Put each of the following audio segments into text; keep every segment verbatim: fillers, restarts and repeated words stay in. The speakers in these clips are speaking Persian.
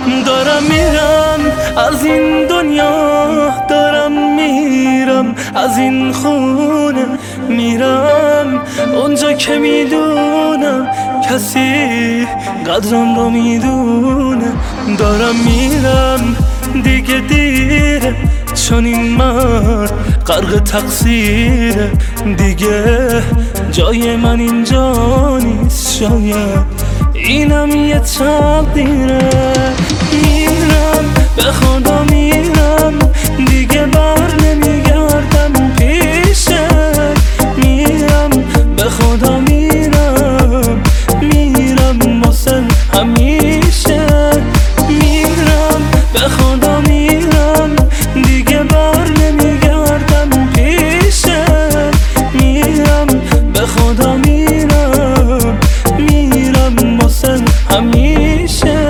دارم میرم از این دنیا، دارم میرم از این خونه، میرم اونجا که میدونم کسی قدرم رو میدونه. دارم میرم دیگه دیره، چون این مرد غرق تقصیره، دیگه جای من اینجا نیست، شاید اینم یه تقدیره. میرم به خدا میرم، دیگه بر نمیگردم پیشت. میرم به خدا میرم، میرم واسه همیشه. میرم به خدا میرم، دیگه بر نمیگردم پیشت. میرم به خدا میرم، میرم واسه همیشه.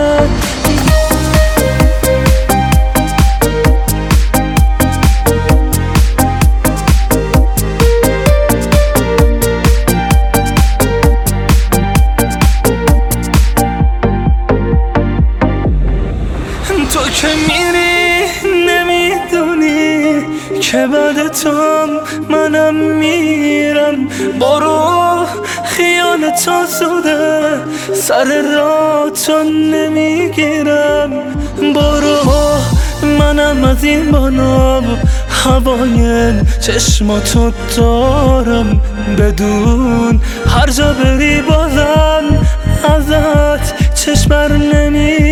تو که میری نمیدونی که بعد تو منم میرم. برو خیالت آسوده، سر راه تو نمیگیرم. برو منم از این بالا هوای چشماتو دارم، بدون هر جا بری بازم ازت چشم بر نمی